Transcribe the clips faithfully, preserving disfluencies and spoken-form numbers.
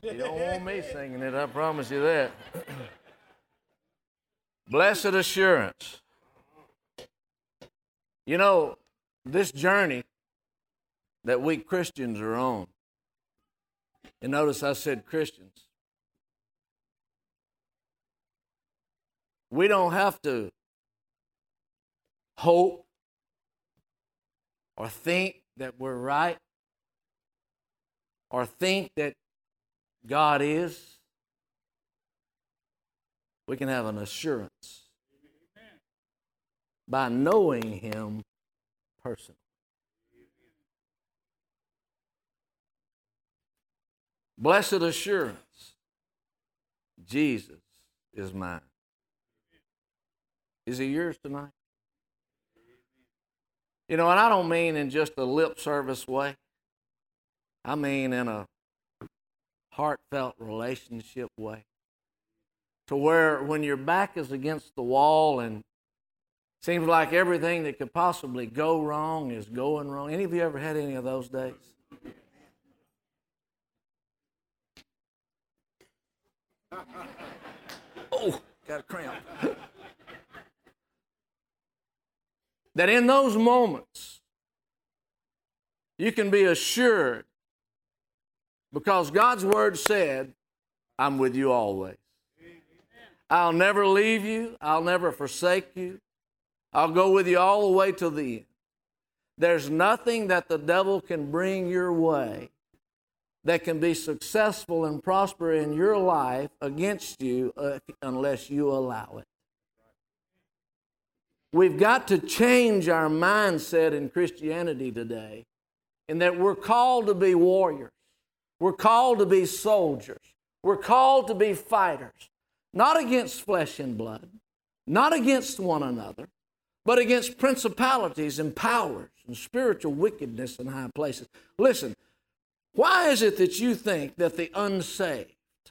You don't want me singing it, I promise you that. Blessed assurance. You know, this journey that we Christians are on, and notice I said Christians, we don't have to hope or think that we're right or think that God is. We can have an assurance by knowing Him personally. Blessed assurance, Jesus is mine. Is He yours tonight? You know, and I don't mean in just a lip service way. I mean in a heartfelt relationship way. To where when your back is against the wall and seems like everything that could possibly go wrong is going wrong. Any of you ever had any of those days? Oh, got a cramp. That in those moments, you can be assured, because God's Word said, I'm with you always. I'll never leave you. I'll never forsake you. I'll go with you all the way to the end. There's nothing that the devil can bring your way that can be successful and prosper in your life against you uh, unless you allow it. We've got to change our mindset in Christianity today in that we're called to be warriors. We're called to be soldiers. We're called to be fighters, not against flesh and blood, not against one another, but against principalities and powers and spiritual wickedness in high places. Listen, why is it that you think that the unsaved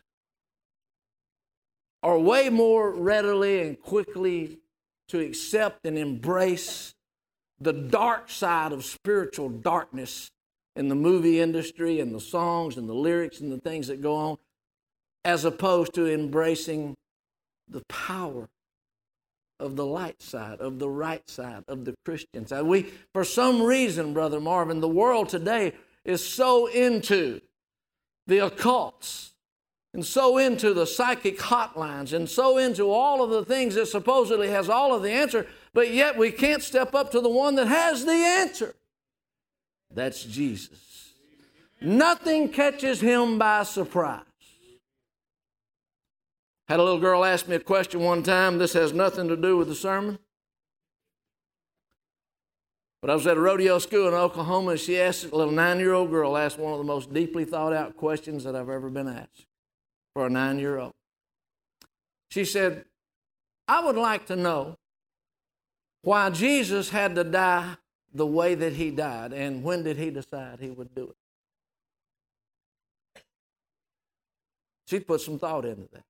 are way more readily and quickly to accept and embrace the dark side of spiritual darkness in the movie industry and the songs and the lyrics and the things that go on, as opposed to embracing the power of the light side, of the right side, of the Christian side? We, for some reason, Brother Marvin, the world today is so into the occults and so into the psychic hotlines and so into all of the things that supposedly has all of the answer, but yet we can't step up to the one that has the answer. That's Jesus. Nothing catches Him by surprise. Had a little girl ask me a question one time. This has nothing to do with the sermon. But I was at a rodeo school in Oklahoma, and she asked, a little nine-year-old girl asked one of the most deeply thought-out questions that I've ever been asked for a nine-year-old. She said, I would like to know why Jesus had to die the way that He died, and when did He decide He would do it? She put some thought into that.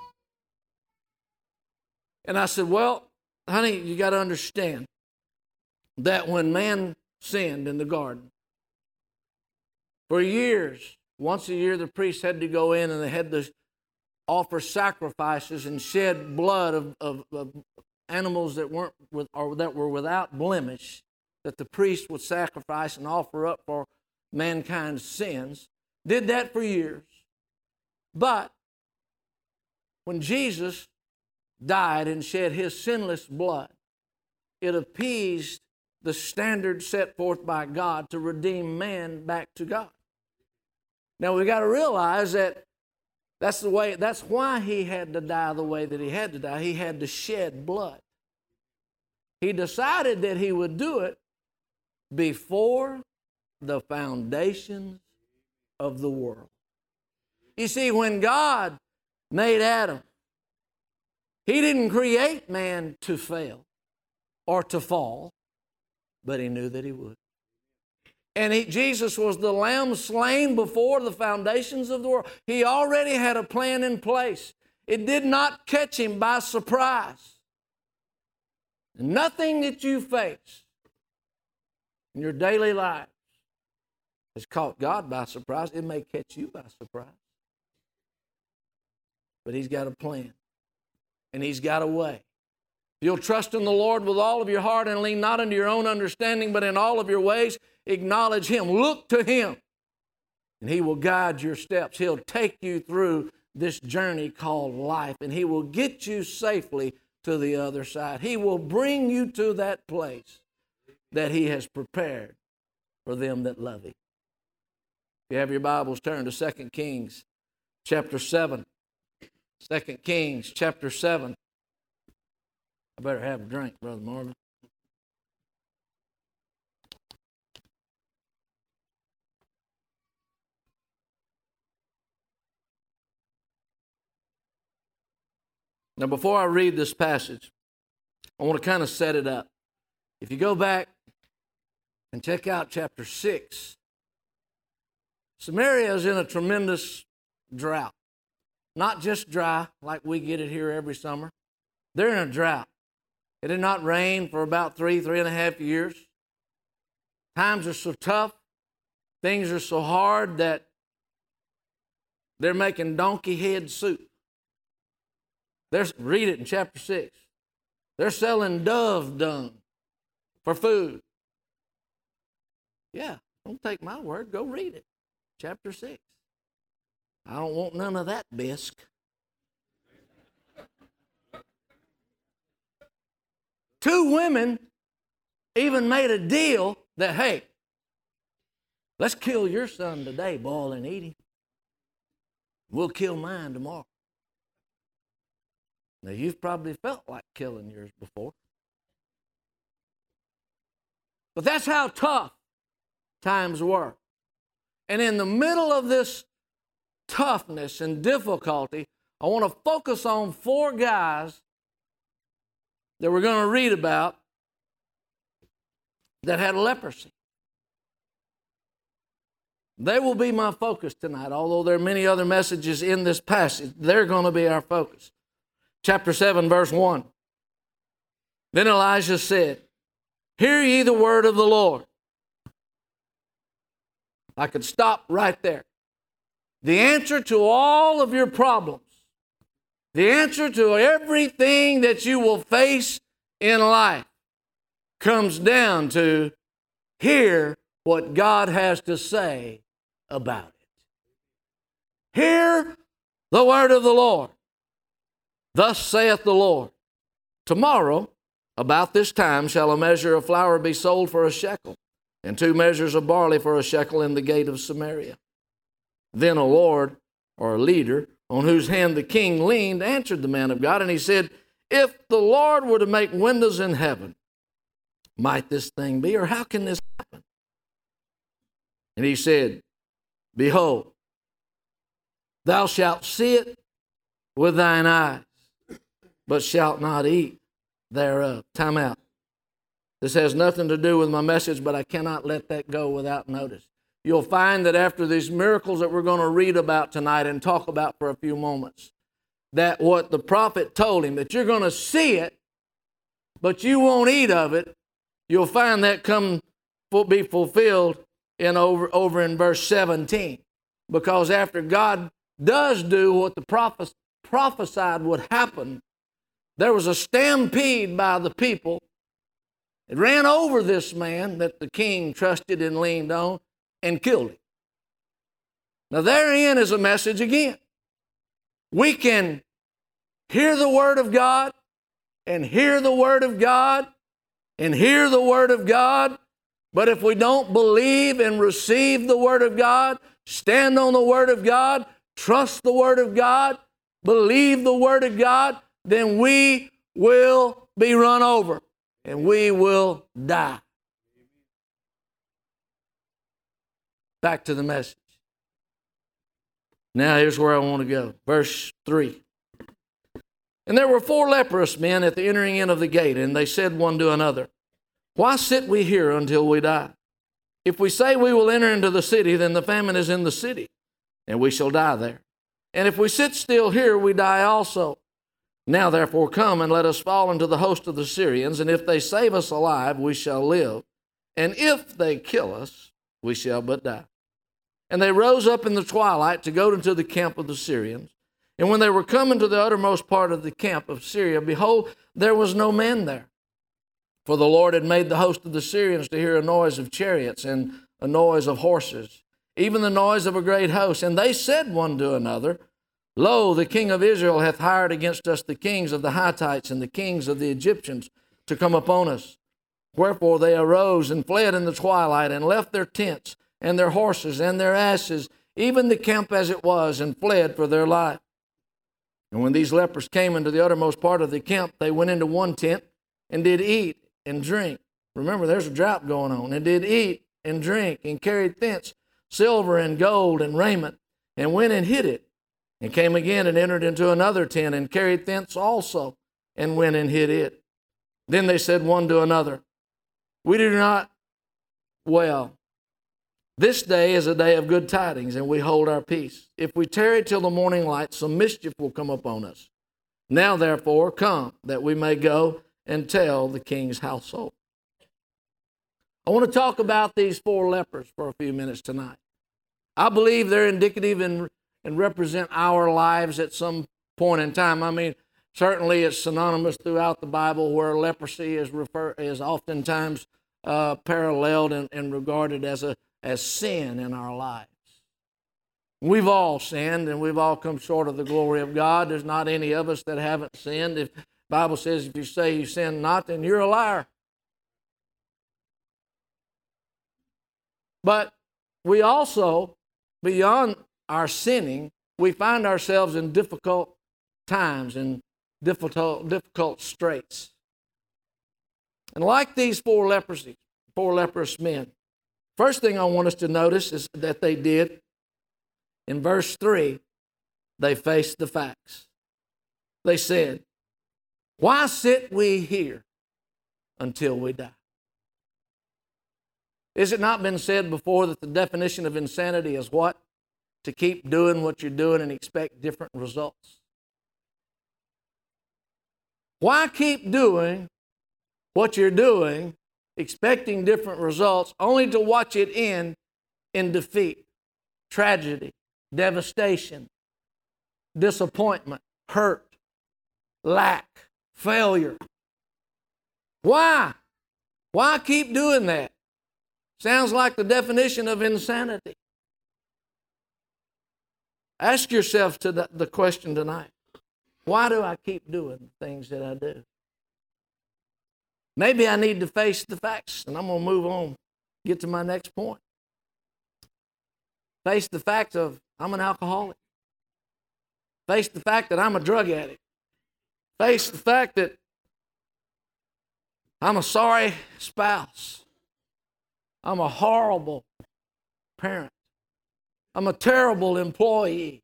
And I said, well, honey, you got to understand that when man sinned in the garden, for years, once a year, the priests had to go in and they had to offer sacrifices and shed blood of, of, of animals that weren't with, or that were without blemish, that the priest would sacrifice and offer up for mankind's sins. Did that for years. But when Jesus died and shed His sinless blood, it appeased the standard set forth by God to redeem man back to God. Now we've got to realize that that's the way, that's why He had to die the way that He had to die. He had to shed blood. He decided that He would do it before the foundations of the world. You see, when God made Adam, He didn't create man to fail or to fall, but He knew that he would. And he, Jesus was the lamb slain before the foundations of the world. He already had a plan in place. It did not catch Him by surprise. Nothing that you face in your daily life has caught God by surprise. It may catch you by surprise. but he's got a plan, and he's got a way. You'll trust in the Lord with all of your heart and lean not into your own understanding, but in all of your ways acknowledge him. Look to him, and he will guide your steps. He'll take you through this journey called life, and he will get you safely to the other side. He will bring you to that place that he has prepared for them that love him. If you have your Bibles, turn to Second Kings chapter seven. Second Kings chapter seven. I better have a drink, Brother Marvin. Now, before I read this passage, I want to kind of set it up. If you go back and check out chapter six, Samaria is in a tremendous drought. Not just dry, like we get it here every summer. They're in a drought. It did not rain for about three, three and a half years. Times are so tough. Things are so hard that they're making donkey head soup. There's, read it in chapter six. They're selling dove dung for food. Yeah, don't take my word. Go read it. Chapter six. I don't want none of that bisque. Two women even made a deal that, hey, let's kill your son today, boil and eat him. We'll kill mine tomorrow. Now, you've probably felt like killing yours before. But that's how tough times were. And in the middle of this toughness and difficulty, I want to focus on four guys that we're going to read about that had leprosy. They will be my focus tonight, although there are many other messages in this passage. They're going to be our focus. Chapter seven, verse one. Then Elijah said, "Hear ye the word of the Lord." I could stop right there. The answer to all of your problems, the answer to everything that you will face in life comes down to hear what God has to say about it. Hear the word of the Lord. Thus saith the Lord, tomorrow about this time shall a measure of flour be sold for a shekel, and two measures of barley for a shekel in the gate of Samaria. Then a lord or a leader on whose hand the king leaned answered the man of God, and he said, if the Lord were to make windows in heaven, might this thing be, or how can this happen? And he said, behold, thou shalt see it with thine eyes, but shalt not eat thereof. Time out. This has nothing to do with my message, but I cannot let that go without notice. You'll find that after these miracles that we're going to read about tonight and talk about for a few moments, that what the prophet told him, that you're going to see it, but you won't eat of it, you'll find that come be fulfilled in over, over in verse seventeen. Because after God does do what the prophet prophesied would happen, there was a stampede by the people. It ran over this man that the king trusted and leaned on and killed him. Now therein is a message again. We can hear the word of God and hear the word of God and hear the word of God, but if we don't believe and receive the word of God, stand on the word of God, trust the word of God, believe the word of God, then we will be run over and we will die. Back to the message. Now here's where I want to go. Verse three. And there were four leprous men at the entering in of the gate, and they said one to another, why sit we here until we die? If we say we will enter into the city, then the famine is in the city, and we shall die there. And if we sit still here, we die also. Now therefore come and let us fall into the host of the Syrians, and if they save us alive, we shall live. And if they kill us, we shall but die. And they rose up in the twilight to go into the camp of the Syrians. And when they were coming to the uttermost part of the camp of Syria, behold, there was no man there. For the Lord had made the host of the Syrians to hear a noise of chariots and a noise of horses, even the noise of a great host. And they said one to another, Lo, the king of Israel hath hired against us the kings of the Hittites and the kings of the Egyptians to come upon us. Wherefore they arose and fled in the twilight and left their tents and their horses and their asses, even the camp as it was, and fled for their life. And when these lepers came into the uttermost part of the camp, they went into one tent and did eat and drink. Remember, there's a drought going on. And did eat and drink and carried thence silver and gold and raiment, and went and hid it. And came again and entered into another tent and carried thence also, and went and hid it. Then they said one to another, We do not well. This day is a day of good tidings, and we hold our peace. If we tarry till the morning light, some mischief will come upon us. Now, therefore, come, that we may go and tell the king's household. I want to talk about these four lepers for a few minutes tonight. I believe they're indicative and, and represent our lives at some point in time. I mean, certainly it's synonymous throughout the Bible where leprosy is refer, is oftentimes uh, paralleled and, and regarded as a as sin in our lives. We've all sinned, and we've all come short of the glory of God. There's not any of us that haven't sinned. If the Bible says if you say you sin not, then you're a liar. But we also, beyond our sinning, we find ourselves in difficult times and difficult, difficult straits. And like these four leprosy, four leprous men, first thing I want us to notice is that they did, in verse three, they faced the facts. They said, Why sit we here until we die? Is it not been said before that the definition of insanity is what? To keep doing what you're doing and expect different results. Why keep doing what you're doing, expecting different results, only to watch it end in defeat, tragedy, devastation, disappointment, hurt, lack, failure? Why? Why keep doing that? Sounds like the definition of insanity. Ask yourself to the, the question tonight. Why do I keep doing the things that I do? Maybe I need to face the facts, and I'm going to move on, get to my next point. Face the fact of I'm an alcoholic. Face the fact that I'm a drug addict. Face the fact that I'm a sorry spouse. I'm a horrible parent. I'm a terrible employee.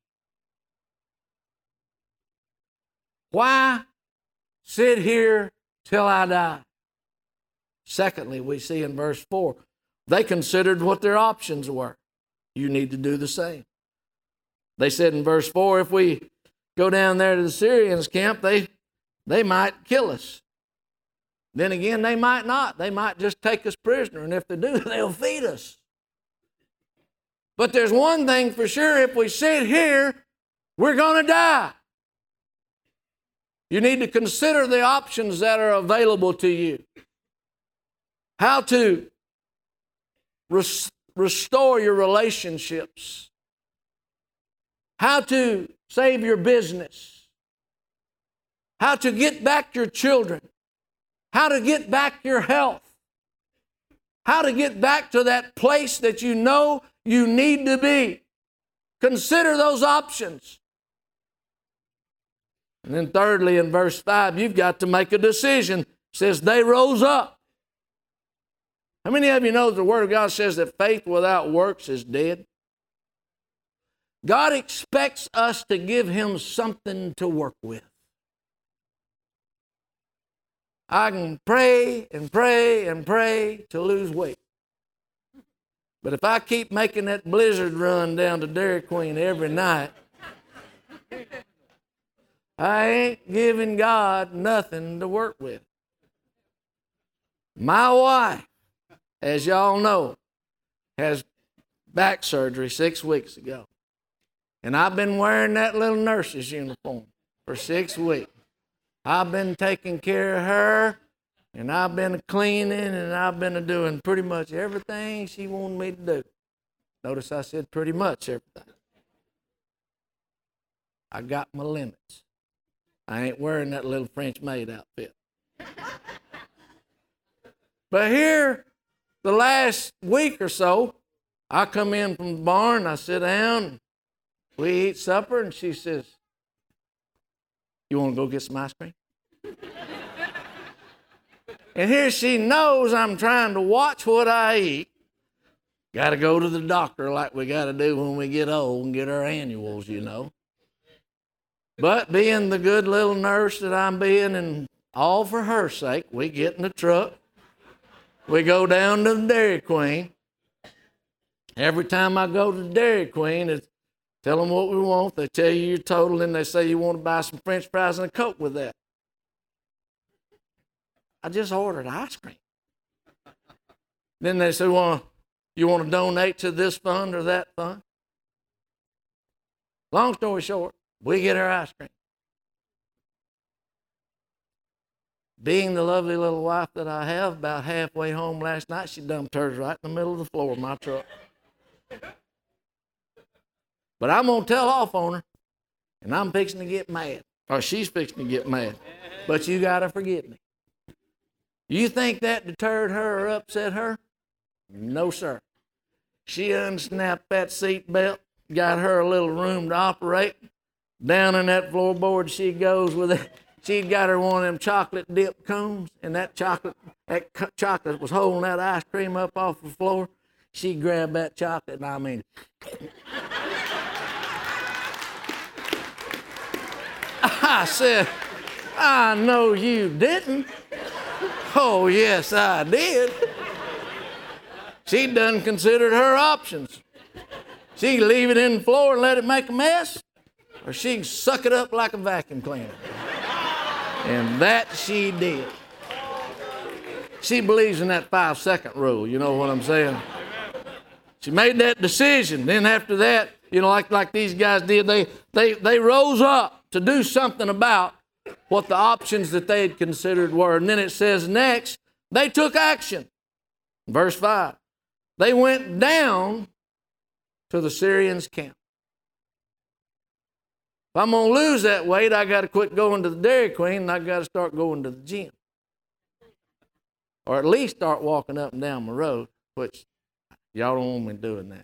Why sit here till I die? Secondly, we see in verse four, they considered what their options were. You need to do the same. They said in verse four, if we go down there to the Syrians' camp, they, they might kill us. Then again, they might not. They might just take us prisoner, and if they do, they'll feed us. But there's one thing for sure, if we sit here, we're going to die. You need to consider the options that are available to you. How to res- restore your relationships. How to save your business. How to get back your children. How to get back your health. How to get back to that place that you know you need to be. Consider those options. And then thirdly, in verse five, you've got to make a decision. It says they rose up. How many of you know the Word of God says that faith without works is dead? God expects us to give Him something to work with. I can pray and pray and pray to lose weight. But if I keep making that blizzard run down to Dairy Queen every night, I ain't giving God nothing to work with. My wife, as y'all know, has back surgery six weeks ago. And I've been wearing that little nurse's uniform for six weeks. I've been taking care of her, and I've been cleaning, and I've been doing pretty much everything she wanted me to do. Notice I said pretty much everything. I got my limits. I ain't wearing that little French maid outfit. But here, the last week or so, I come in from the barn, I sit down, we eat supper, and she says, "You want to go get some ice cream?" And here she knows I'm trying to watch what I eat. Got to go to the doctor like we got to do when we get old and get our annuals, you know. But being the good little nurse that I'm being, and all for her sake, we get in the truck. We go down to the Dairy Queen. Every time I go to the Dairy Queen, it's tell them what we want. They tell you your total, and they say you want to buy some French fries and a Coke with that. I just ordered ice cream. Then they say, well, you want to donate to this fund or that fund? Long story short, we get our ice cream. Being the lovely little wife that I have, about halfway home last night, she dumped hers right in the middle of the floor of my truck. But I'm going to tell off on her, and I'm fixing to get mad. Or she's fixing to get mad. But you got to forgive me. You think that deterred her or upset her? No, sir. She unsnapped that seat belt, got her a little room to operate. Down in that floorboard she goes with it. She'd got her one of them chocolate dip cones, and that chocolate that chocolate was holding that ice cream up off the floor. She grabbed that chocolate, and I mean, I said, "I know you didn't." "Oh, yes, I did." She done considered her options. She can leave it in the floor and let it make a mess, or she can suck it up like a vacuum cleaner. And that she did. She believes in that five-second rule, you know what I'm saying? She made that decision. Then after that, you know, like, like these guys did, they, they, they rose up to do something about what the options that they had considered were. And then it says next, they took action. Verse five, they went down to the Syrians' camp. If I'm going to lose that weight, I got to quit going to the Dairy Queen, and I got to start going to the gym. Or at least start walking up and down the road, which y'all don't want me doing that.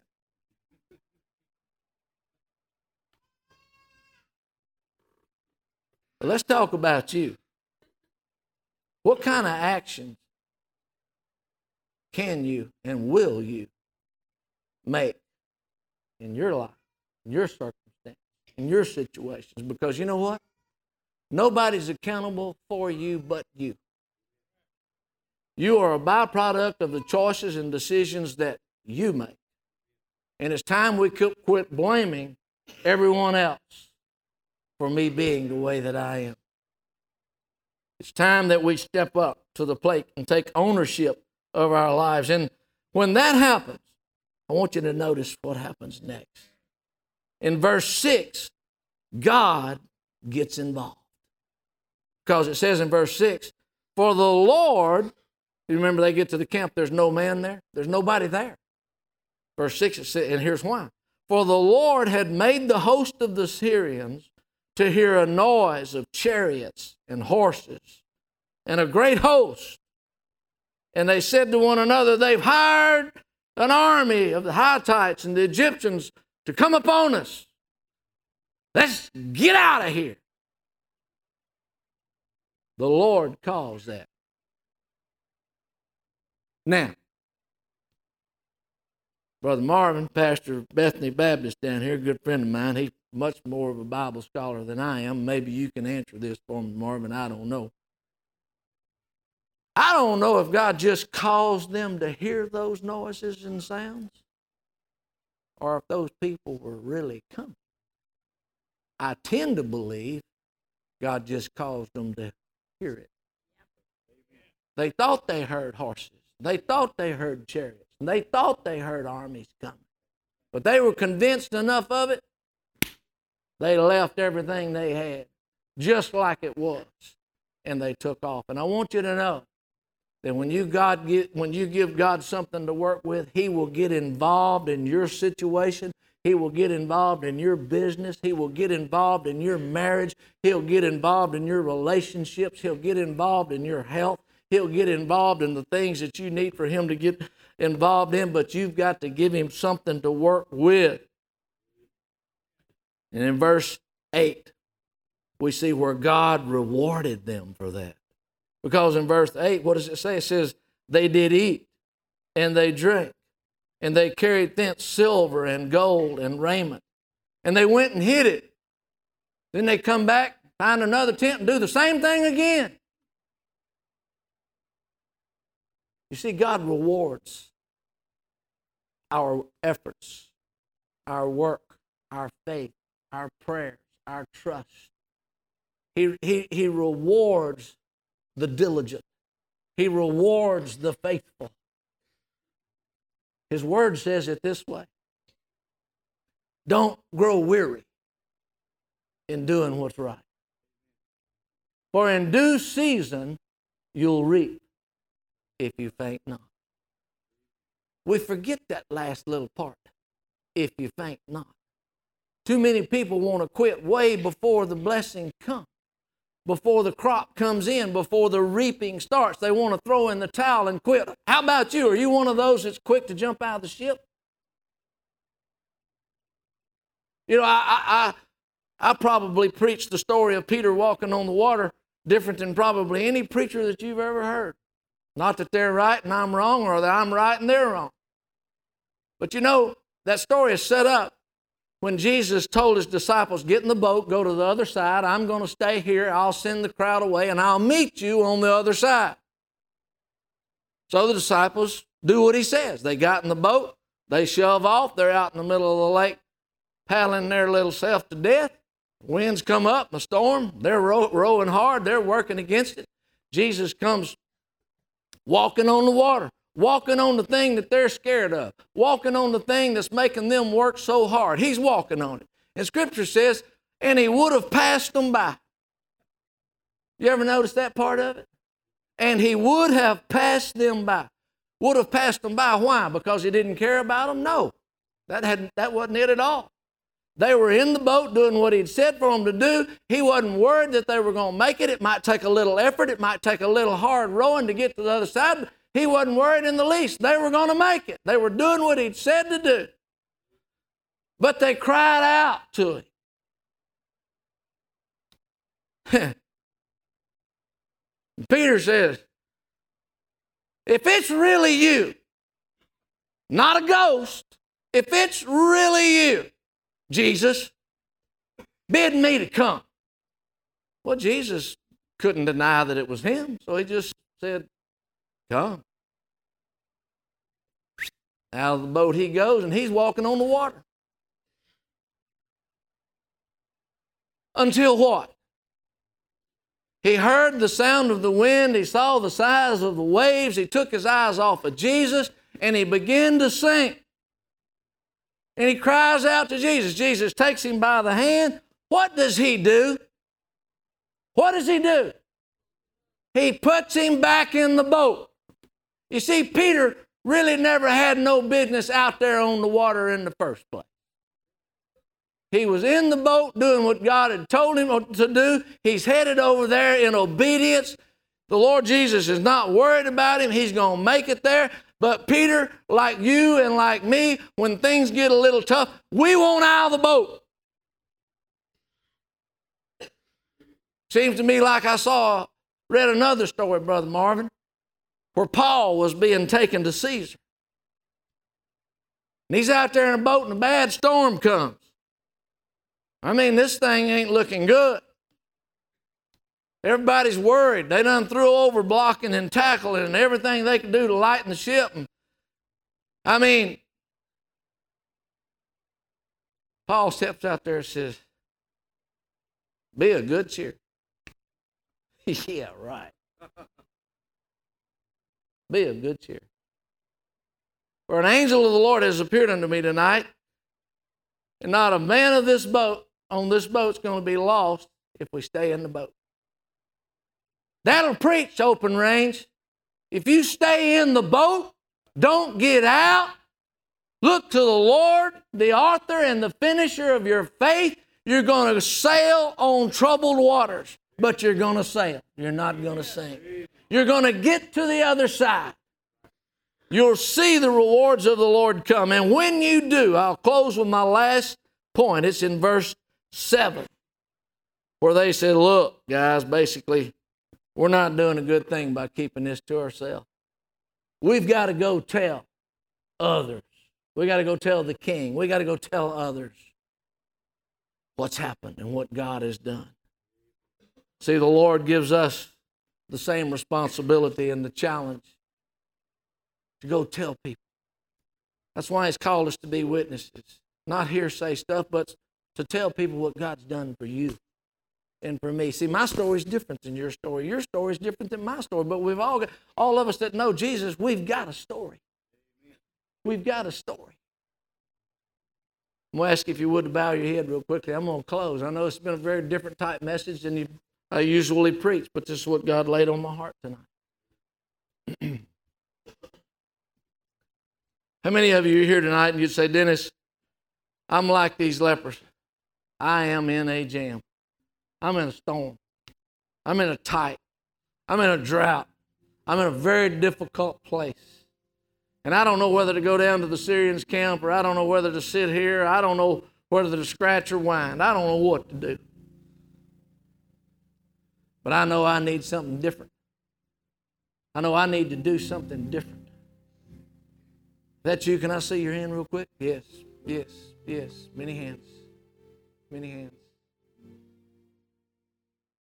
But let's talk about you. What kind of actions can you and will you make in your life, in your circumstances, in your situations? Because you know what? Nobody's accountable for you but you. You are a byproduct of the choices and decisions that you make. And it's time we quit blaming everyone else for me being the way that I am. It's time that we step up to the plate and take ownership of our lives. And when that happens, I want you to notice what happens next. In verse six, God gets involved. Because it says in verse six, for the Lord, you remember they get to the camp, there's no man there. There's nobody there. Verse six, it says, and here's why. For the Lord had made the host of the Syrians to hear a noise of chariots and horses and a great host. And they said to one another, they've hired an army of the Hittites and the Egyptians to come upon us. Let's get out of here. The Lord caused that. Now, Brother Marvin, pastor of Bethany Baptist down here, a good friend of mine, he's much more of a Bible scholar than I am. Maybe you can answer this for me, Marvin, I don't know. I don't know if God just caused them to hear those noises and sounds, or if those people were really coming. I tend to believe God just caused them to hear it. They thought they heard horses. They thought they heard chariots. And they thought they heard armies coming. But they were convinced enough of it, They left everything they had, just like it was, and they took off. And I want you to know that when you, God get, when you give God something to work with, He will get involved in your situation. He will get involved in your business. He will get involved in your marriage. He'll get involved in your relationships. He'll get involved in your health. He'll get involved in the things that you need for Him to get involved in, but you've got to give Him something to work with. And in verse eight, we see where God rewarded them for that. Because in verse eight, what does it say? It says, they did eat and they drank, and they carried thence silver and gold and raiment. And they went and hid it. Then they come back, find another tent, and do the same thing again. You see, God rewards our efforts, our work, our faith, our prayers, our trust. He, he, he rewards the diligent. He rewards the faithful. His word says it this way: don't grow weary in doing what's right, for in due season you'll reap if you faint not. We forget that last little part, if you faint not. Too many people want to quit way before the blessing comes, before the crop comes in, before the reaping starts. They want to throw in the towel and quit. How about you? Are you one of those that's quick to jump out of the ship? You know, I, I, I, I probably preached the story of Peter walking on the water different than probably any preacher that you've ever heard. Not that they're right and I'm wrong, or that I'm right and they're wrong. But you know, that story is set up when Jesus told His disciples, get in the boat, go to the other side. I'm going to stay here. I'll send the crowd away, and I'll meet you on the other side. So the disciples do what He says. They got in the boat. They shove off. They're out in the middle of the lake paddling their little self to death. Winds come up, the storm. They're row- rowing hard. They're working against it. Jesus comes walking on the water, walking on the thing that they're scared of, walking on the thing that's making them work so hard. He's walking on it. And Scripture says, and He would have passed them by. You ever notice that part of it? And He would have passed them by. Would have passed them by. Why? Because He didn't care about them? No. That, hadn't, that wasn't it at all. They were in the boat doing what He'd said for them to do. He wasn't worried that they were going to make it. It might take a little effort. It might take a little hard rowing to get to the other side. He wasn't worried in the least. They were going to make it. They were doing what He'd said to do. But they cried out to Him. Peter says, if it's really you, not a ghost, if it's really you, Jesus, bid me to come. Well, Jesus couldn't deny that it was Him, so He just said, come. Out of the boat He goes, and He's walking on the water. Until what? He heard the sound of the wind. He saw the size of the waves. He took His eyes off of Jesus, and he began to sink. And he cries out to Jesus. Jesus takes him by the hand. What does He do? What does He do? He puts him back in the boat. You see, Peter really never had no business out there on the water in the first place. He was in the boat doing what God had told him to do. He's headed over there in obedience. The Lord Jesus is not worried about him. He's going to make it there. But Peter, like you and like me, when things get a little tough, we want out of the boat. Seems to me like I saw, read another story, Brother Marvin, where Paul was being taken to Caesar. And he's out there in a boat and a bad storm comes. I mean, this thing ain't looking good. Everybody's worried. They done threw over blocking and tackling and everything they could do to lighten the ship. And, I mean, Paul steps out there and says, be of good cheer. Yeah, right. Be of good cheer. For an angel of the Lord has appeared unto me tonight, and not a man of this boat on this boat's going to be lost if we stay in the boat. That'll preach, Open Range. If you stay in the boat, don't get out, look to the Lord, the author and the finisher of your faith, you're going to sail on troubled waters, but you're going to sail. You're not going to sink. You're going to get to the other side. You'll see the rewards of the Lord come. And when you do, I'll close with my last point. It's in verse seven, where they said, look, guys, basically, we're not doing a good thing by keeping this to ourselves. We've got to go tell others. We got to go tell the king. We got to go tell others what's happened and what God has done. See, the Lord gives us the same responsibility and the challenge to go tell people. That's why He's called us to be witnesses. Not hearsay stuff, but to tell people what God's done for you and for me. See, my story is different than your story. Your story is different than my story. But we've all got, all of us that know Jesus, we've got a story. We've got a story. I'm going to ask you if you would to bow your head real quickly. I'm going to close. I know it's been a very different type message than you, I usually preach, but this is what God laid on my heart tonight. How many of you are here tonight and you'd say, Dennis, I'm like these lepers. I am in a jam. I'm in a storm. I'm in a tight. I'm in a drought. I'm in a very difficult place. And I don't know whether to go down to the Syrians' camp, or I don't know whether to sit here. I don't know whether to scratch or whine. I don't know what to do. But I know I need something different. I know I need to do something different. That's you. Can I see your hand real quick? Yes, yes, yes. Many hands. Many hands.